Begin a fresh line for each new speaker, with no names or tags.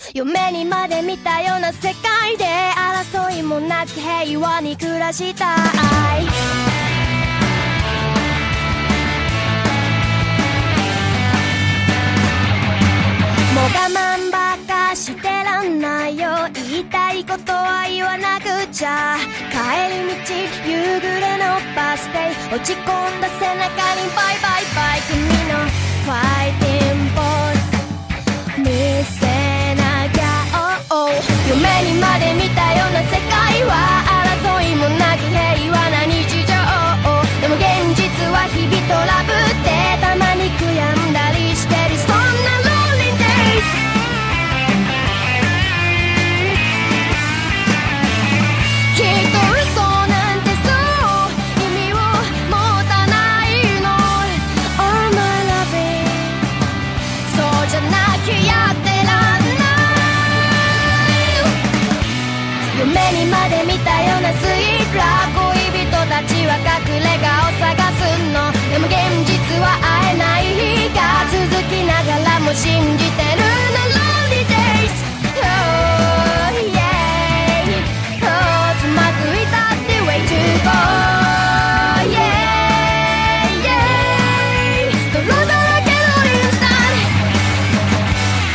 夢にまで見たような世界で争いもなく平和に暮らしたい。もう我慢ばっかしてらんないよ。言いたいことは言わなくちゃ。帰り道夕暮れのバス停、落ち込んだ背中にバイバイバイ。君のファイティングポーズ見せなきゃ、oh, oh。 夢にまで見たような世界は争いもなく平和な日常、でも現実は日々トラブってたまに悔やんだりしてる。そんなきっと嘘なんてそう意味を持たないの。 All my loving そうじゃなきゃやってらんない。夢にまで見たようなスイートラブ、恋人たちは隠れ家を探すの。でも現実は会えない日が続きながらも信じ